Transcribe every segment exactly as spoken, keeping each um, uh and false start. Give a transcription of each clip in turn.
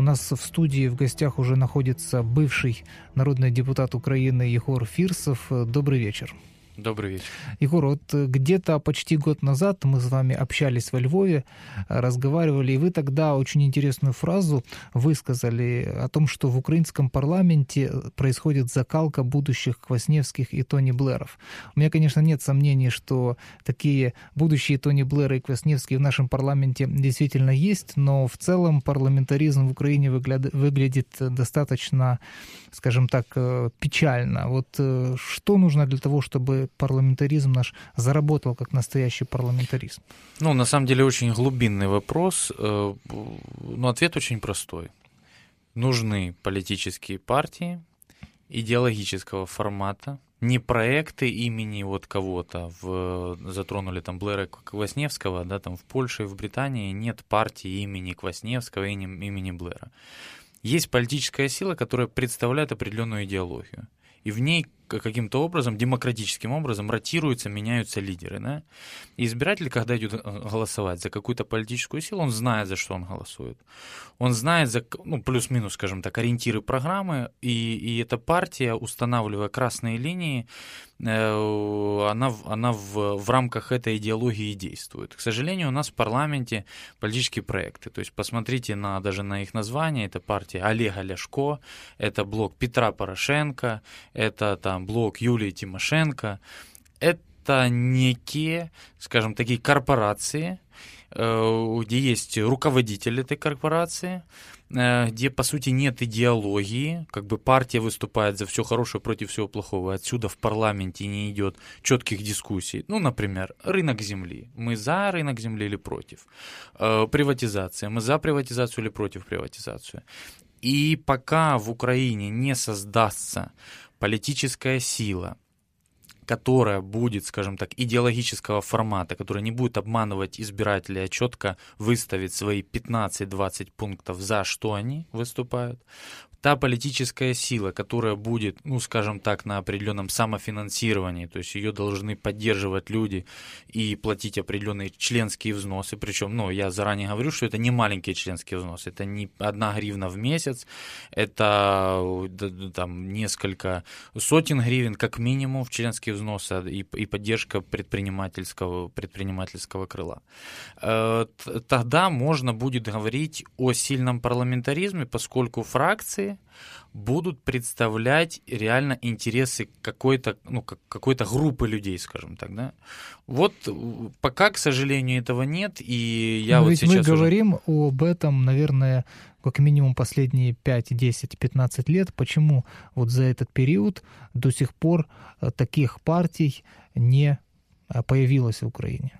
нас в студии в гостях уже находится бывший народный депутат Украины Егор Фирсов. Добрый вечер. Добрый вечер. Егор, вот где-то почти год назад мы с вами общались во Львове, разговаривали, и вы тогда очень интересную фразу высказали о том, что в украинском парламенте происходит закалка будущих Квасневских и Тони Блэров. У меня, конечно, нет сомнений, что такие будущие Тони Блэры и Квасневские в нашем парламенте действительно есть, но в целом парламентаризм в Украине выгля- выглядит достаточно, скажем так, печально. Вот что нужно для того, чтобы парламентаризм наш заработал как настоящий парламентаризм? Ну, на самом деле, очень глубинный вопрос, но ответ очень простой. Нужны политические партии идеологического формата, не проекты имени вот кого-то. В, затронули там Блэра Квасневского, да, там в Польше и в Британии нет партии имени Квасневского и имени Блэра. Есть политическая сила, которая представляет определенную идеологию, и в ней каким-то образом, демократическим образом ротируются, меняются лидеры. Да? И избиратель, когда идет голосовать за какую-то политическую силу, он знает, за что он голосует. Он знает, за, ну, плюс-минус, скажем так, ориентиры программы, и, и эта партия, устанавливая красные линии, э, она, она в, в рамках этой идеологии действует. К сожалению, у нас в парламенте политические проекты. То есть посмотрите на, даже на их название. Это партия Олега Ляшко, это блок Петра Порошенко, это там блок Юлии Тимошенко. Это некие, скажем, такие корпорации, где есть руководитель этой корпорации, где, по сути, нет идеологии, как бы партия выступает за все хорошее против всего плохого. Отсюда в парламенте не идет четких дискуссий. Ну, например, рынок земли. Мы за рынок земли или против? Приватизация. Мы за приватизацию или против приватизацию? И пока в Украине не создастся политическая сила, которая будет, скажем так, идеологического формата, которая не будет обманывать избирателей, а четко выставит свои пятнадцать-двадцать пунктов, за что они выступают, та политическая сила, которая будет, ну, скажем так, на определенном самофинансировании, то есть ее должны поддерживать люди и платить определенные членские взносы, причем, ну, я заранее говорю, что это не маленькие членские взносы, это не одна гривна в месяц, это там несколько сотен гривен как минимум в членские взносы и, и поддержка предпринимательского, предпринимательского крыла. Тогда можно будет говорить о сильном парламентаризме, поскольку фракции будут представлять реально интересы какой-то, ну, какой-то группы людей, скажем так, да. Вот пока, к сожалению, этого нет, и я Но вот ведь сейчас мы говорим уже... об этом, наверное, как минимум последние пять, десять, пятнадцать лет. Почему вот за этот период до сих пор таких партий не появилось в Украине?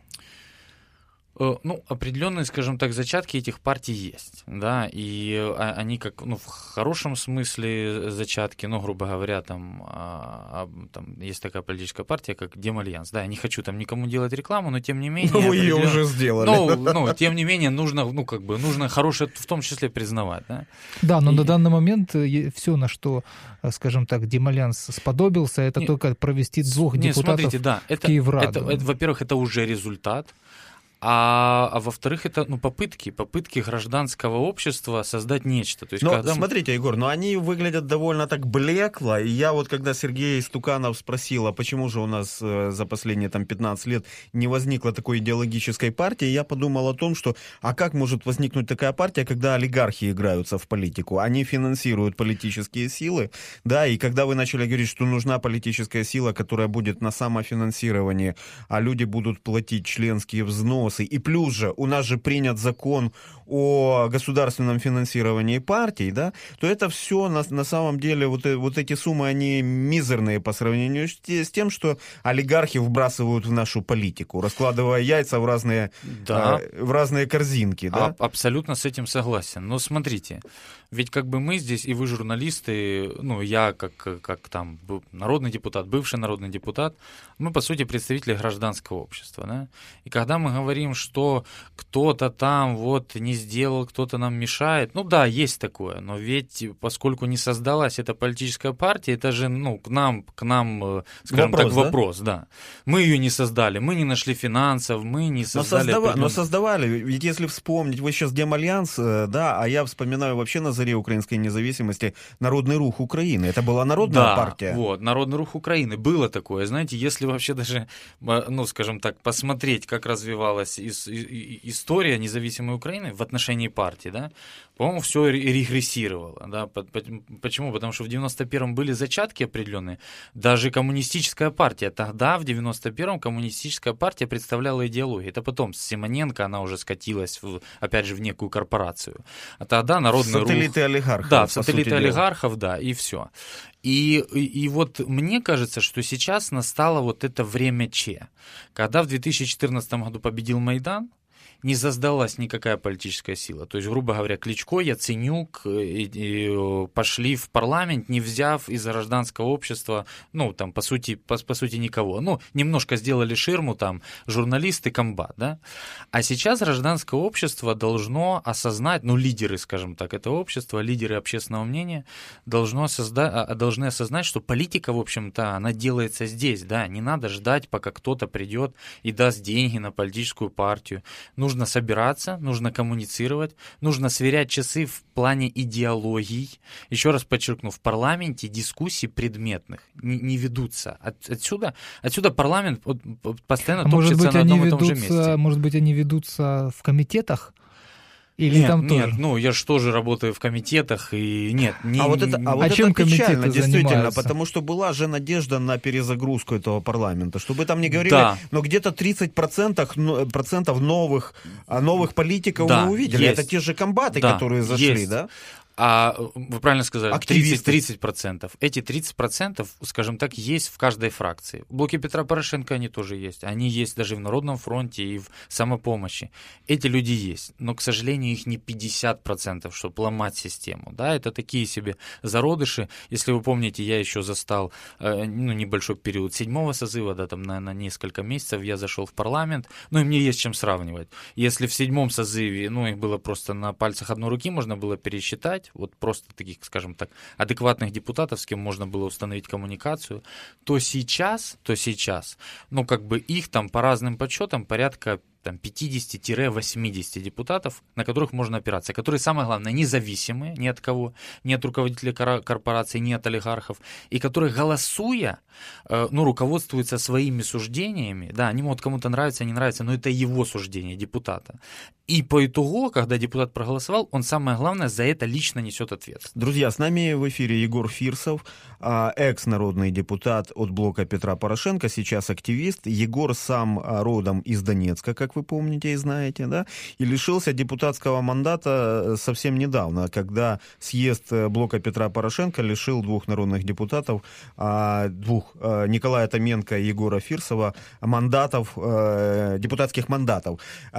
Ну, определенные, скажем так, зачатки этих партий есть, да, и они как, ну, в хорошем смысле зачатки, ну, грубо говоря, там, а, там есть такая политическая партия, как Демальянс, да, я не хочу там никому делать рекламу, но тем не менее... Ну, вы ее уже сделали. Ну, ну, тем не менее, нужно, ну, как бы, нужно хорошее в том числе признавать, да. Да, но и... на данный момент все, на что, скажем так, Демальянс сподобился, это не, только провести двух не, депутатов смотрите, да, это, в Киевраду. Это, это, во-первых, это уже результат. А, а во-вторых, это, ну, попытки, попытки гражданского общества создать нечто. То есть, но когда... смотрите, Егор, но они выглядят довольно так блекло, и я вот, когда Сергей Стуканов спросил, а почему же у нас э, за последние там пятнадцать лет не возникло такой идеологической партии, я подумал о том, что, а как может возникнуть такая партия, когда олигархи играются в политику, они финансируют политические силы, да, и когда вы начали говорить, что нужна политическая сила, которая будет на самофинансировании, а люди будут платить членские взносы, и плюс же у нас же принят закон о государственном финансировании партий, да, то это все на, на самом деле, вот, вот эти суммы, они мизерные по сравнению с, с тем, что олигархи вбрасывают в нашу политику, раскладывая яйца в разные, да. э, в разные корзинки. Да? А, абсолютно с этим согласен. Но смотрите, ведь как бы мы здесь, и вы журналисты, ну, я как, как там народный депутат, бывший народный депутат, мы, по сути, представители гражданского общества, да, и когда мы говорим говорим, что кто-то там вот не сделал, кто-то нам мешает. Ну да, есть такое, но ведь поскольку не создалась эта политическая партия, это же, ну, к нам, к нам, скажем вопрос, так, вопрос, да? да. Мы ее не создали, мы не нашли финансов, мы не создали... Но, создава... определенных... но создавали, ведь если вспомнить, вы сейчас Демальянс, да, а я вспоминаю вообще на заре украинской независимости Народный рух Украины. Это была народная да, партия. вот, Народный рух Украины. Было такое, знаете, если вообще даже, ну, скажем так, посмотреть, как развивалась история независимой Украины в отношении партии, да, по-моему, все регрессировало, да, почему? Потому что в девяносто первом были зачатки определенные, даже коммунистическая партия, тогда в девяносто первом коммунистическая партия представляла идеологию, это потом с Симоненко она уже скатилась, в, опять же, в некую корпорацию, а тогда Народный рух... Сателлиты олигархов. Да, сателлиты олигархов, да, и все. И, и, и вот мне кажется, что сейчас настало вот это время Че, когда в две тысячи четырнадцатом году победил Майдан, не создалась никакая политическая сила. То есть, грубо говоря, Кличко, Яценюк и, и пошли в парламент, не взяв из гражданского общества, ну, там, по сути, по, по сути, никого. Ну, немножко сделали ширму, там, журналисты, комбат, да. А сейчас гражданское общество должно осознать, ну, лидеры, скажем так, этого общества, лидеры общественного мнения должно созда- должны осознать, что политика, в общем-то, она делается здесь, да. Не надо ждать, пока кто-то придет и даст деньги на политическую партию. Нужно Нужно собираться, нужно коммуницировать, нужно сверять часы в плане идеологий. Еще раз подчеркну, в парламенте дискуссий предметных не, не ведутся. От, отсюда, отсюда парламент постоянно а топчется может быть, на одном они и том же ведутся, месте. Может быть, они ведутся в комитетах? Или нет, там нет, тоже? ну я же тоже работаю в комитетах, и нет. Не, а вот это, а вот а это чем печально, действительно, занимаются? потому что была же надежда на перезагрузку этого парламента, чтобы там не говорили, да. но где-то тридцать процентов, процентов новых, новых политиков да, мы увидели. есть. Это те же комбаты, да, которые зашли, есть. да? А вы правильно сказали, Активисты. тридцать процентов. Эти тридцать процентов, скажем так, есть в каждой фракции. В блоке Петра Порошенко они тоже есть. Они есть даже в Народном фронте и в самопомощи. Эти люди есть. Но, к сожалению, их не пятьдесят процентов, чтобы ломать систему. Да, это такие себе зародыши. Если вы помните, я еще застал ну, небольшой период седьмого созыва, да, там на, на несколько месяцев я зашел в парламент. Ну и мне есть чем сравнивать. Если в седьмом созыве, ну их было просто на пальцах одной руки, можно было пересчитать, вот просто таких, скажем так, адекватных депутатов, с кем можно было установить коммуникацию, то сейчас, то сейчас, ну, как бы их там по разным подсчетам порядка там, пятьдесят-восемьдесят депутатов, на которых можно опираться, которые, самое главное, независимые ни от кого, ни от руководителей корпораций, ни от олигархов, и которые, голосуя, ну, руководствуются своими суждениями, да, они могут кому-то нравиться, не нравиться, но это его суждение депутата. И по итогу, когда депутат проголосовал, он, самое главное, за это лично несет ответственность. Друзья, с нами в эфире Егор Фирсов, экс-народный депутат от блока Петра Порошенко, сейчас активист. Егор сам родом из Донецка, как вы помните и знаете, да, и лишился депутатского мандата совсем недавно, когда съезд блока Петра Порошенко лишил двух народных депутатов, двух, Николая Томенко и Егора Фирсова, мандатов, депутатских мандатов.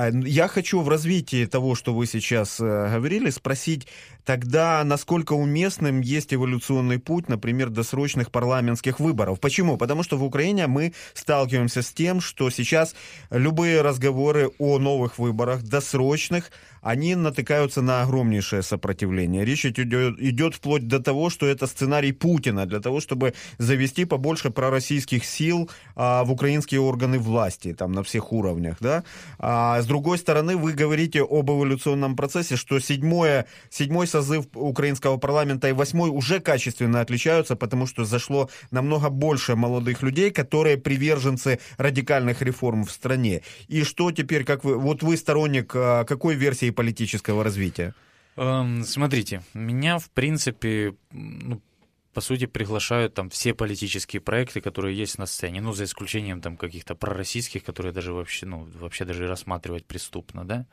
Я хочу в развитии того, что вы сейчас говорили, спросить тогда, насколько уместным есть эволюционный путь, например, досрочных парламентских выборов. Почему? Потому что в Украине мы сталкиваемся с тем, что сейчас любые разговоры о новых выборах, досрочных, они натыкаются на огромнейшее сопротивление. Речь идет, идет вплоть до того, что это сценарий Путина для того, чтобы завести побольше пророссийских сил а, в украинские органы власти, там, на всех уровнях. Да? А, с другой стороны, вы говорите об эволюционном процессе, что седьмое, седьмой созыв украинского парламента и восьмой уже качественно отличаются, потому что зашло намного больше молодых людей, которые приверженцы радикальных реформ в стране. И что теперь, как вы, вот вы сторонник а, какой версии политического развития? Смотрите, меня, в принципе, ну, по сути, приглашают там все политические проекты, которые есть на сцене, ну, за исключением там каких-то пророссийских, которые даже вообще, ну, вообще даже рассматривать преступно, да.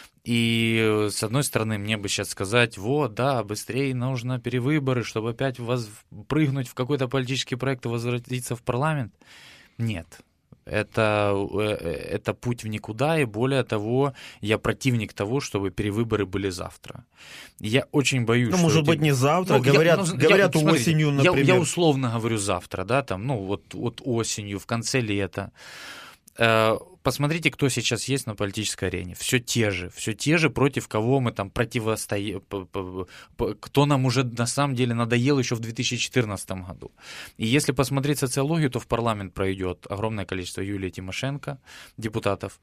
И, с одной стороны, мне бы сейчас сказать, вот, да, быстрее нужно перевыборы, чтобы опять воз... прыгнуть в какой-то политический проект и возвратиться в парламент. Нет. Это, это путь в никуда, и более того, я противник того, чтобы перевыборы были завтра. Я очень боюсь, ну, что... может эти... быть, не завтра, ну, говорят, я, ну, говорят я, осенью, смотрите, например. Я, я условно говорю завтра, да, там, ну, вот, вот осенью, в конце лета. посмотрите, кто сейчас есть на политической арене. Все те же, все те же, против кого мы там противостоим, кто нам уже на самом деле надоел еще в две тысячи четырнадцатом году. И если посмотреть социологию, то в парламент пройдет огромное количество Юлии Тимошенко, депутатов,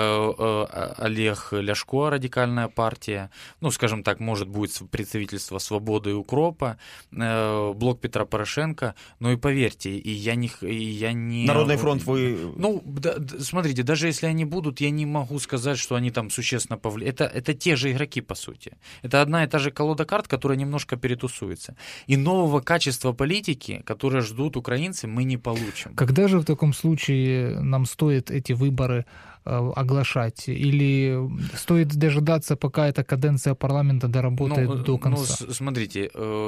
Олег Ляшко, радикальная партия, ну, скажем так, может быть представительство «Свободы» и «Укропа», блок Петра Порошенко, но и поверьте, и я не... И я не... Народный фронт вы... Ну, да, смотрите, даже если они будут, я не могу сказать, что они там существенно повлияют. Это, это те же игроки, по сути. Это одна и та же колода карт, которая немножко перетусуется. И нового качества политики, которое ждут украинцы, мы не получим. Когда же в таком случае нам стоит эти выборы оглашать? Или стоит дожидаться, пока эта каденция парламента доработает ну, до конца? Ну, смотрите,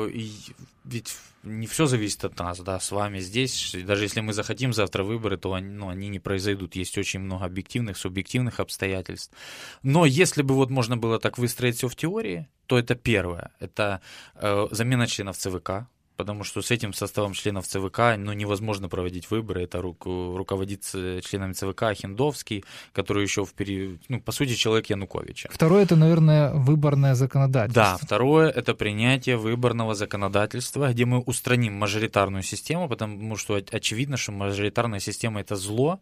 ведь не все зависит от нас, да, с вами здесь. Даже если мы захотим завтра выборы, то они, ну, они не произойдут. Есть очень много объективных, субъективных обстоятельств. Но если бы вот можно было так выстроить все в теории, то это первое. Это э, замена членов ЦВК. Потому что с этим составом членов ЦВК ну, невозможно проводить выборы. Это ру- руководит членами ЦВК Хиндовский, который еще в период, ну, по сути, человек Януковича. Второе, это, наверное, выборное законодательство. Да, второе, это принятие выборного законодательства, где мы устраним мажоритарную систему, потому что очевидно, что мажоритарная система — это зло,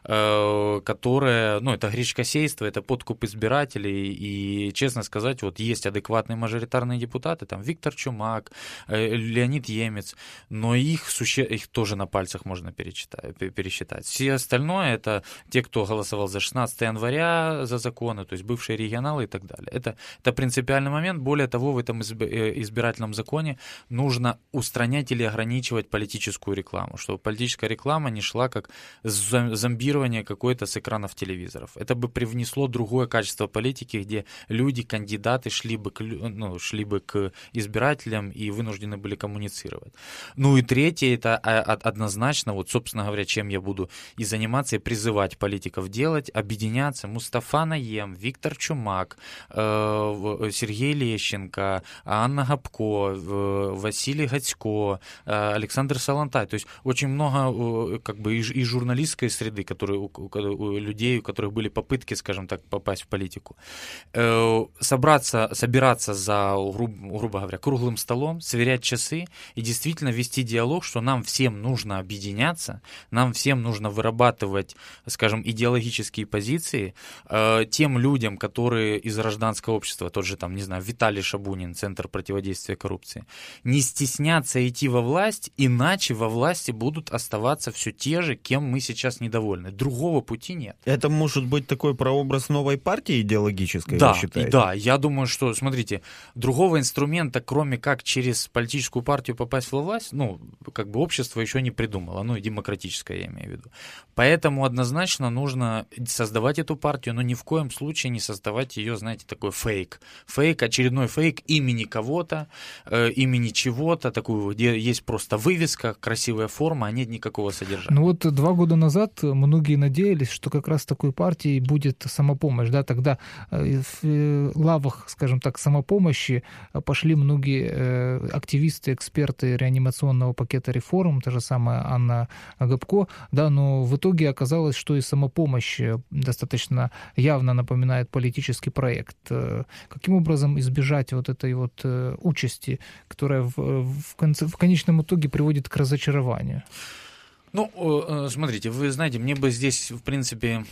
э, которое, ну, это гречкосейство, это подкуп избирателей. И, честно сказать, вот есть адекватные мажоритарные депутаты, там Виктор Чумак, э, Леонид Емец, но их, суще... их тоже на пальцах можно перечитать, пересчитать. Все остальное — это те, кто голосовал за шестнадцатого января за законы, то есть бывшие регионалы и так далее. Это, это принципиальный момент. Более того, в этом избирательном законе нужно устранять или ограничивать политическую рекламу, чтобы политическая реклама не шла как зомбирование какое-то с экранов телевизоров. Это бы привнесло другое качество политики, где люди, кандидаты шли бы к, ну, шли бы к избирателям и вынуждены были коммуницировать. Ну и третье, это однозначно, вот, собственно говоря, чем я буду и заниматься, и призывать политиков делать, объединяться. Мустафа Наем, Виктор Чумак, Сергей Лещенко, Анна Гопко, Василий Гацько, Александр Салантай. То есть очень много как бы и журналистской среды, которые, у людей, у которых были попытки, скажем так, попасть в политику. Собраться, собираться за, грубо, грубо говоря, круглым столом, сверять часы и действительно вести диалог, что нам всем нужно объединяться, нам всем нужно вырабатывать, скажем, идеологические позиции. Э, тем людям, которые из гражданского общества, тот же там, не знаю, Виталий Шабунин, Центр противодействия коррупции, не стесняться идти во власть, иначе во власти будут оставаться все те же, кем мы сейчас недовольны. Другого пути нет. Это может быть такой прообраз новой партии идеологической, да, вы считаете? Да, я думаю, что, смотрите, другого инструмента, кроме как через политическую партию попасть во власть, ну, как бы общество еще не придумало, ну, и демократическое, я имею в виду. Поэтому однозначно нужно создавать эту партию, но ни в коем случае не создавать ее, знаете, такой фейк. Фейк, очередной фейк имени кого-то, э, имени чего-то, такую, где есть просто вывеска, красивая форма, а нет никакого содержания. Ну вот два года назад многие надеялись, что как раз такой партией будет самопомощь, да, тогда в лавах, скажем так, самопомощи пошли многие активисты, эксперты реанимационного пакета реформ, та же самая Анна Гопко, да, но в итоге оказалось, что и самопомощь достаточно явно напоминает политический проект. Каким образом избежать вот этой вот участи, которая в, в, конце, в конечном итоге приводит к разочарованию? Ну, смотрите, вы знаете, мне бы здесь, в принципе,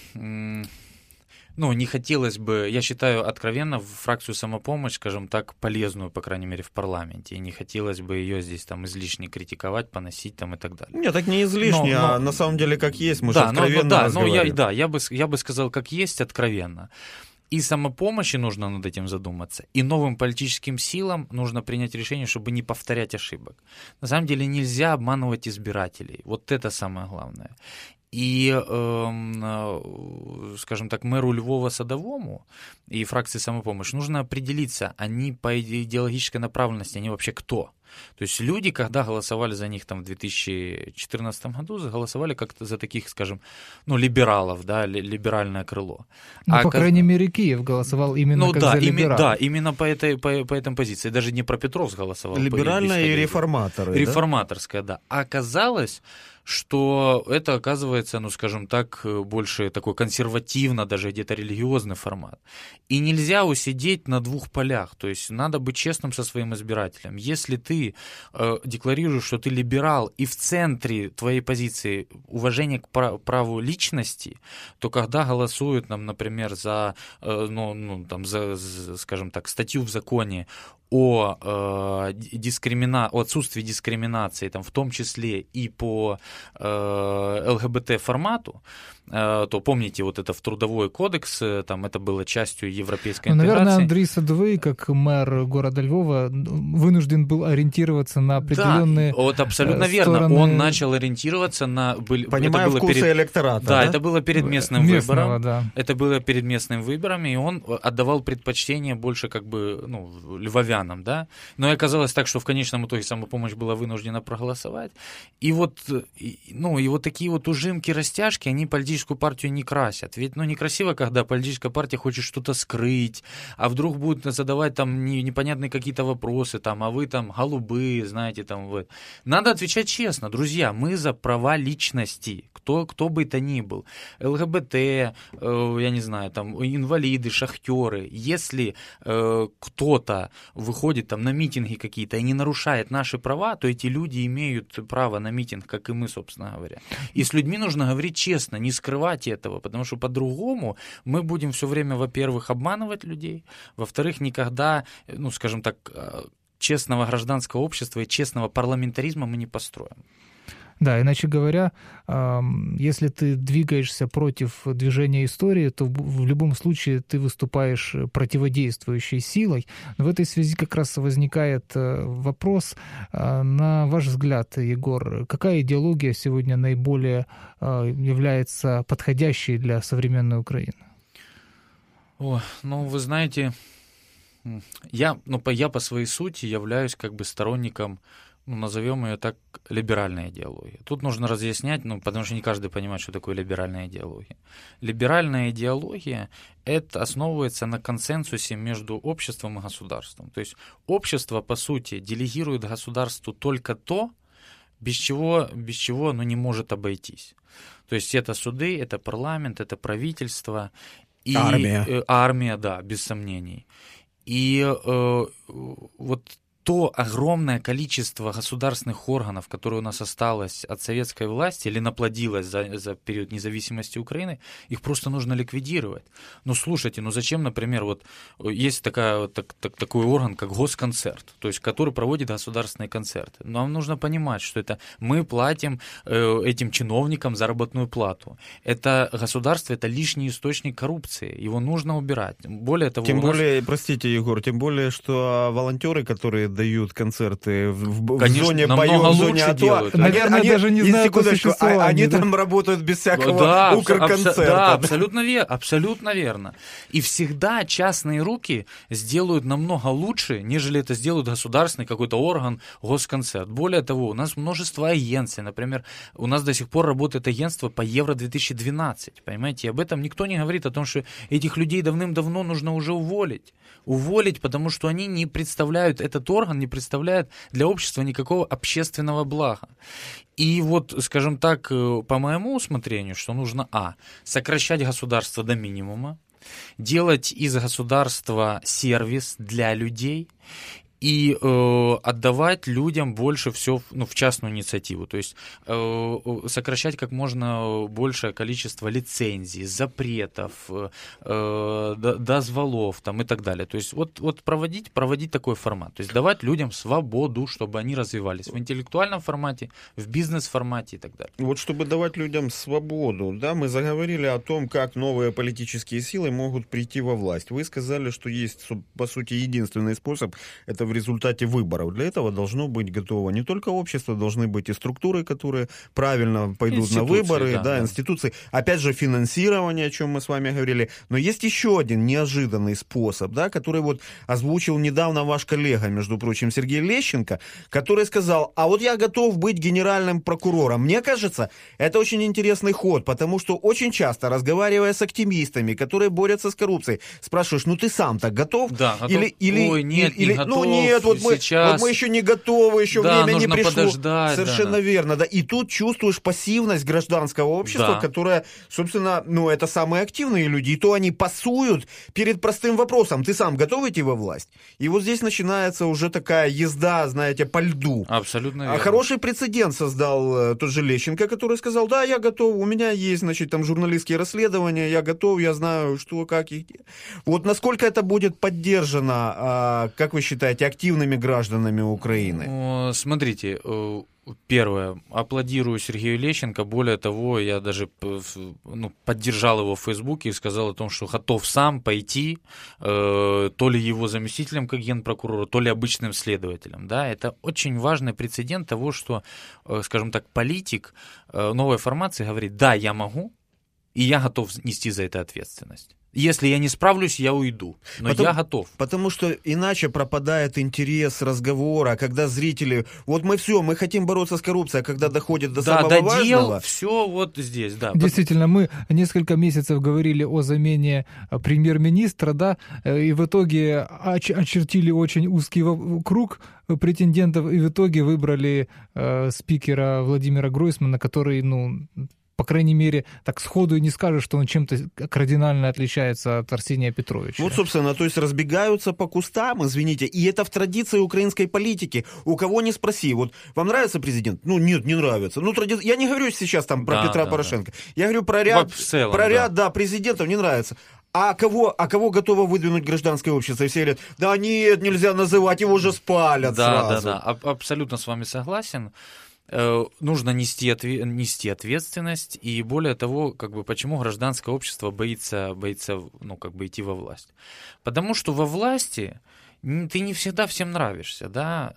ну, не хотелось бы, я считаю откровенно фракцию «Самопомощь», скажем так, полезную, по крайней мере, в парламенте, и не хотелось бы ее здесь там излишне критиковать, поносить там и так далее. Нет, так не излишне, но, но... а на самом деле как есть, мы да, же откровенно но, да, разговариваем. Но я, да, я бы, я бы сказал, как есть, откровенно. И самопомощи нужно над этим задуматься, и новым политическим силам нужно принять решение, чтобы не повторять ошибок. На самом деле нельзя обманывать избирателей, вот это самое главное. И, э, скажем так, мэру Львова Садовому и фракции «Самопомощь» нужно определиться, они по идеологической направленности, они вообще кто? То есть люди, когда голосовали за них там в две тысячи четырнадцатом году, голосовали как-то за таких, скажем, ну, либералов, да, либеральное крыло. Ну, а по как... крайней мере, Киев голосовал именно ну, как да, за име... либералов. Да, именно по этой, по, по этой позиции. Даже не про Петровск голосовал. Либеральная и реформаторы. Реформаторская, да? да. А оказалось, что это, оказывается, ну, скажем так, больше такой консервативно, даже где-то религиозный формат. И нельзя усидеть на двух полях, то есть надо быть честным со своим избирателем. Если ты э, декларируешь, что ты либерал, и в центре твоей позиции уважение к праву личности, то когда голосуют, нам, например, за, э, ну, ну, там, за, скажем так, статью в законе о, э, дискримина... о отсутствии дискриминации, там, в том числе и по э, ЛГБТ-формату, э, то помните, вот это в Трудовой кодекс, там это было частью европейской ну, интеграции. Наверное, Андрей Садовый, как мэр города Львова, вынужден был ориентироваться на определенные да, вот абсолютно стороны... верно. Он начал ориентироваться на... Понимая вкусы перед... электората. Да, да, это было перед местным Местного, выбором. Да. Это было перед местными выборами, и он отдавал предпочтение больше как бы, ну, львовянам. Да? Но и оказалось так, что в конечном итоге самопомощь была вынуждена проголосовать. И вот, ну, и вот такие вот ужимки, растяжки, они политическую партию не красят. Ведь, ну, некрасиво, когда политическая партия хочет что-то скрыть, а вдруг будут задавать там непонятные какие-то вопросы, там, а вы там голубые, знаете, там, вот. Надо отвечать честно, друзья, мы за права личности. Кто, кто бы это ни был, ЛГБТ, э, я не знаю, там, инвалиды, шахтеры, если э, кто-то выходит там на митинги какие-то и не нарушает наши права, то эти люди имеют право на митинг, как и мы, собственно говоря. И с людьми нужно говорить честно, не скрывать этого, потому что по-другому мы будем все время, во-первых, обманывать людей, во-вторых, никогда, ну, скажем так, честного гражданского общества и честного парламентаризма мы не построим. Да, иначе говоря, если ты двигаешься против движения истории, то в любом случае ты выступаешь противодействующей силой. В этой связи как раз возникает вопрос, на ваш взгляд, Егор, какая идеология сегодня наиболее является подходящей для современной Украины? О, ну, вы знаете, я, ну, я по своей сути являюсь как бы сторонником, ну, назовем ее так, либеральная идеология. Тут нужно разъяснять, ну, потому что не каждый понимает, что такое либеральная идеология. Либеральная идеология – это основывается на консенсусе между обществом и государством. То есть общество, по сути, делегирует государству только то, без чего, без чего оно не может обойтись. То есть это суды, это парламент, это правительство. И, армия. Э, армия, да, без сомнений. И э, вот то огромное количество государственных органов, которые у нас осталось от советской власти или наплодилось за, за период независимости Украины, их просто нужно ликвидировать. Ну, слушайте, ну зачем, например, вот есть такая, так, так, такой орган, как Госконцерт, то есть который проводит государственные концерты. Нам нужно понимать, что это мы платим э, этим чиновникам заработную плату. Это государство, это лишний источник коррупции, его нужно убирать. Более того, тем у нас... более, простите, Егор, тем более, что волонтеры, которые дают концерты в, в Конечно, зоне боев, в зоне АТО, делают. Наверное, они, даже не они, знают о существовании. Они да? там работают без всякого да, укрконцерта. Абсо- да, абсолютно верно, абсолютно верно. И всегда частные руки сделают намного лучше, нежели это сделают государственный какой-то орган, Госконцерт. Более того, у нас множество агенций. Например, у нас до сих пор работает агентство по Евро две тысячи двенадцать. Понимаете, и об этом никто не говорит, о том, что этих людей давным-давно нужно уже уволить. Уволить, потому что они не представляют, этот орган не представляет для общества никакого общественного блага. И вот, скажем так, по моему усмотрению, что нужно, а, сокращать государство до минимума, делать из государства сервис для людей и э, отдавать людям больше все, ну, в частную инициативу. То есть э, сокращать как можно большее количество лицензий, запретов, э, дозволов там, и так далее. То есть вот, вот проводить, проводить такой формат. То есть давать людям свободу, чтобы они развивались в интеллектуальном формате, в бизнес-формате и так далее. Вот чтобы давать людям свободу, да, мы заговорили о том, как новые политические силы могут прийти во власть. Вы сказали, что есть, по сути, единственный способ — это в результате выборов. Для этого должно быть готово не только общество, должны быть и структуры, которые правильно пойдут на выборы, да, да, да. институции. Опять же, финансирование, о чем мы с вами говорили. Но есть еще один неожиданный способ, да, который вот озвучил недавно ваш коллега, между прочим, Сергей Лещенко, который сказал: а вот я готов быть генеральным прокурором. Мне кажется, это очень интересный ход, потому что очень часто, разговаривая с активистами, которые борются с коррупцией, спрашиваешь: ну ты сам-то готов? Да, готов. Или, или, Ой, нет, или, не готов, ну нет, вот мы, сейчас... вот мы еще не готовы, еще да, время не нужно пришло. Подождать, Совершенно да, да. верно, да. И тут чувствуешь пассивность гражданского общества, да. которое, собственно, ну это самые активные люди, и то они пасуют перед простым вопросом: ты сам готов идти во власть? И вот здесь начинается уже такая езда, знаете, по льду. Абсолютно верно. А хороший прецедент создал тот же Лещенко, который сказал: да, я готов, у меня есть, значит, там журналистские расследования, я готов, я знаю, что, как и где. Вот насколько это будет поддержано, как вы считаете, активными гражданами Украины? Смотрите, первое, аплодирую Сергею Лещенко, более того, я даже ну, поддержал его в Фейсбуке и сказал о том, что готов сам пойти, э, то ли его заместителем как генпрокурора, то ли обычным следователем. Да? Это очень важный прецедент того, что, э, скажем так, политик э, новой формации говорит: да, я могу, и я готов нести за это ответственность. Если я не справлюсь, я уйду. Но потому, я готов. Потому что иначе пропадает интерес разговора, когда зрители: вот мы все, мы хотим бороться с коррупцией, а когда доходит до да, самого до важного... дел, все вот здесь, да. Действительно, мы несколько месяцев говорили о замене премьер-министра, да, и в итоге очертили очень узкий круг претендентов, и в итоге выбрали э, спикера Владимира Гройсмана, который, ну... по крайней мере, так сходу и не скажешь, что он чем-то кардинально отличается от Арсения Петровича. Вот, собственно, то есть разбегаются по кустам, извините, и это в традиции украинской политики. У кого не спроси, вот вам нравится президент? Ну, нет, не нравится. Ну, тради... Я не говорю сейчас там про да, Петра да, Порошенко. Да. Я говорю про ряд, целом, про ряд да. да, президентов не нравится. А кого, а кого готово выдвинуть гражданское общество? И все говорят: да нет, нельзя называть, его же спалят да, сразу. Да, да, да, абсолютно с вами согласен. Нужно нести, отве- нести ответственность, и более того, как бы, почему гражданское общество боится, боится ну, как бы идти во власть. Потому что во власти ты не всегда всем нравишься, да,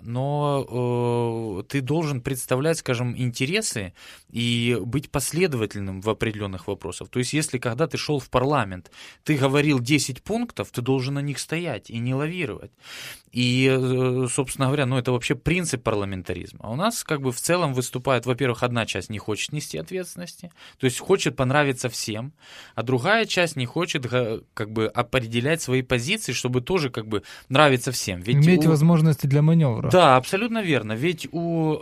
но э, ты должен представлять, скажем, интересы и быть последовательным в определенных вопросах. То есть, если когда ты шел в парламент, ты говорил десять пунктов, ты должен на них стоять и не лавировать. И, э, собственно говоря, ну, это вообще принцип парламентаризма. А у нас как бы в целом выступает, во-первых, одна часть не хочет нести ответственности, то есть хочет понравиться всем, а другая часть не хочет как бы определять свои позиции, чтобы тоже как бы нравиться всем. Ведь иметь у... возможности для маневра. Да, абсолютно верно. Ведь у,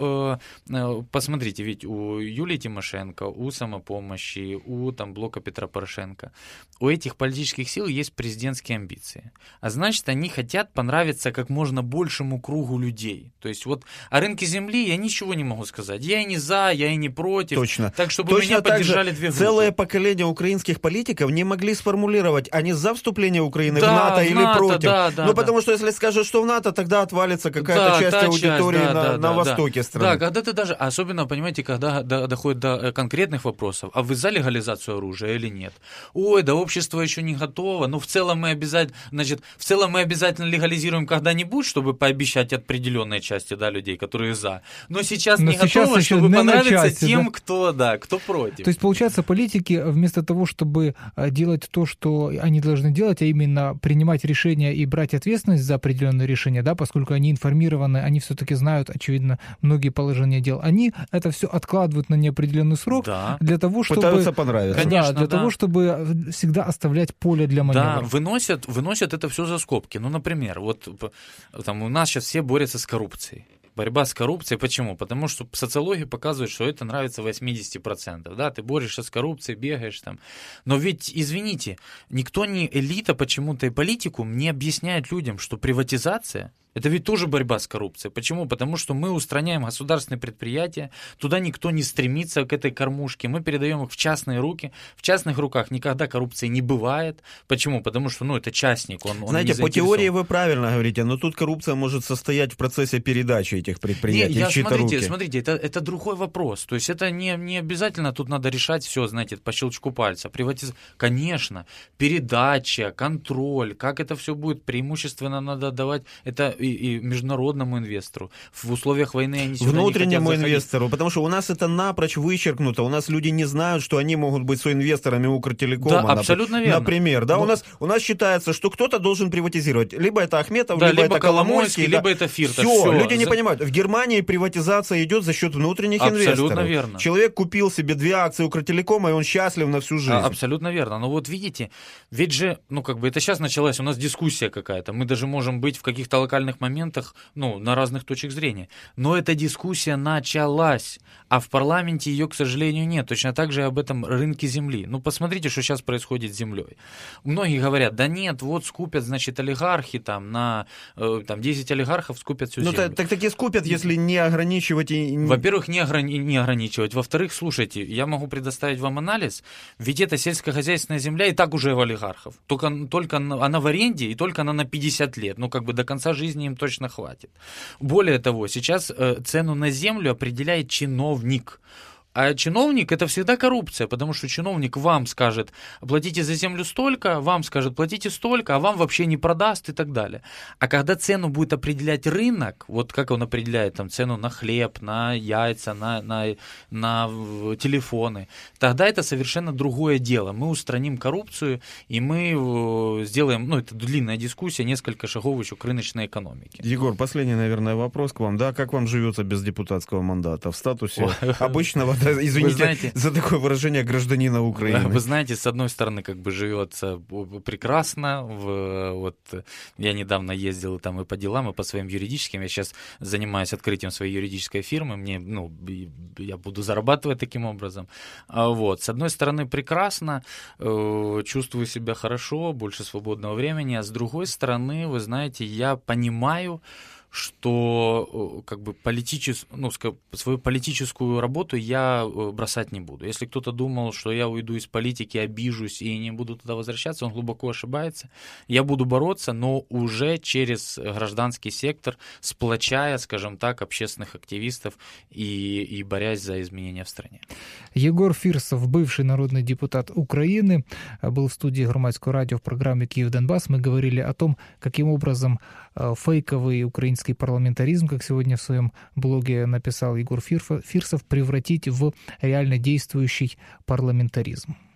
э, посмотрите, ведь у Юлии Тимошенко, у Самопомощи, у там, Блока Петра Порошенко, у этих политических сил есть президентские амбиции. А значит, они хотят понравиться как можно большему кругу людей. То есть вот о рынке земли я ничего не могу сказать. Я и не за, я и не против. Точно. Так, чтобы Точно меня так поддержали же две группы. Целое поколение украинских политиков не могли сформулировать, они за вступление Украины да, в НАТО в или НАТО, против. Да, да, ну, да. потому что если скажут, что в НАТО, тогда отвалится какая-то да, часть аудитории часть, да, на, да, на да, востоке да. страны. Да, когда ты даже, особенно, понимаете, когда до, доходит до конкретных вопросов, а вы за легализацию оружия или нет? Ой, да общество еще не готово, но в целом мы обязательно, значит, в целом мы обязательно легализируем когда-нибудь, чтобы пообещать определенной части, да, людей, которые за. Но сейчас но не сейчас готово, чтобы понравиться части, тем, да? кто, да, кто против. То есть, получается, политики вместо того, чтобы делать то, что они должны делать, а именно принимать решения и брать ответственность за определенные решения, да, поскольку они информированы, они все-таки знают, очевидно, многие положения дел, они это все откладывают на неопределенный срок да. для того, чтобы... Пытаются понравиться. Конечно, да, для да. того, чтобы всегда оставлять поле для маневра. Да, выносят, выносят это все за скобки. Ну, например, вот там у нас сейчас все борются с коррупцией. Борьба с коррупцией. Почему? Потому что социология показывает, что это нравится восемьдесят процентов. Да, ты борешься с коррупцией, бегаешь там. Но ведь, извините, никто не элита почему-то и политикум не объясняет людям, что приватизация — это ведь тоже борьба с коррупцией. Почему? Потому что мы устраняем государственные предприятия, туда никто не стремится к этой кормушке, мы передаем их в частные руки. В частных руках никогда коррупции не бывает. Почему? Потому что, ну, это частник, он, он Знаете, не по заинтересован. теории вы правильно говорите, но тут коррупция может состоять в процессе передачи этих предприятий не, я, в чьи-то смотрите, руки. смотрите, это, это другой вопрос. То есть это не, не обязательно тут надо решать все, знаете, по щелчку пальца. Приватиз... Конечно, передача, контроль, как это все будет преимущественно надо давать, это и, и, и международному инвестору. В условиях войны они сюда внутреннему не хотят инвестору, заходить. потому что у нас это напрочь вычеркнуто. У нас люди не знают, что они могут быть соинвесторами Укртелекома. Да, абсолютно верно. Например, да, Но... у нас у нас считается, что кто-то должен приватизировать. Либо это Ахметов, да, либо, либо это Коломойский, либо да. это Фирташ. Все, Все, люди не за... понимают. В Германии приватизация идет за счет внутренних абсолютно инвесторов. Верно. Человек купил себе две акции Укртелекома, и он счастлив на всю жизнь. А, абсолютно верно. Но вот видите, ведь же, ну как бы это сейчас началась у нас дискуссия какая-то. Мы даже можем быть в каких-то локальных моментах, ну, на разных точках зрения. Но эта дискуссия началась, а в парламенте ее, к сожалению, нет. Точно так же и об этом рынке земли. Ну, посмотрите, что сейчас происходит с землей. Многие говорят, да нет, вот скупят, значит, олигархи там на э, там, десять олигархов скупят всю ну, землю. Ну, так таки скупят, если не ограничивать и... Во-первых, не, ограни- не ограничивать. Во-вторых, слушайте, я могу предоставить вам анализ, ведь эта сельскохозяйственная земля и так уже в олигархов. Только, только она в аренде, и только она на пятьдесят лет. Ну, как бы до конца жизни им точно хватит. Более того, сейчас э, цену на землю определяет чиновник. А чиновник — это всегда коррупция, потому что чиновник вам скажет, платите за землю столько, вам скажет, платите столько, а вам вообще не продаст и так далее. А когда цену будет определять рынок, вот как он определяет там, цену на хлеб, на яйца, на, на, на телефоны, тогда это совершенно другое дело. Мы устраним коррупцию, и мы сделаем, ну, это длинная дискуссия, несколько шагов еще к рыночной экономике. Егор, последний, наверное, вопрос к вам. Да, как вам живется без депутатского мандата в статусе обычного, извините знаете, за такое выражение, гражданина Украины? Вы знаете, с одной стороны, как бы живется прекрасно. В, вот, я недавно ездил там и по делам, и по своим юридическим. Я сейчас занимаюсь открытием своей юридической фирмы. Мне, ну, я буду зарабатывать таким образом. Вот. С одной стороны, прекрасно. Чувствую себя хорошо, больше свободного времени. А с другой стороны, вы знаете, я понимаю, что как бы политичес... ну, свою политическую работу я бросать не буду. Если кто-то думал, что я уйду из политики, обижусь и не буду туда возвращаться, он глубоко ошибается. Я буду бороться, но уже через гражданский сектор, сплочая, скажем так, общественных активистов и, и борясь за изменения в стране. Єгор Фірсов, бывший народный депутат Украины, был в студии Громадского радио в программе «Киев-Донбасс». Мы говорили о том, каким образом фейковый украинский парламентаризм, как сегодня в своем блоге написал Егор Фирсов, превратить в реально действующий парламентаризм.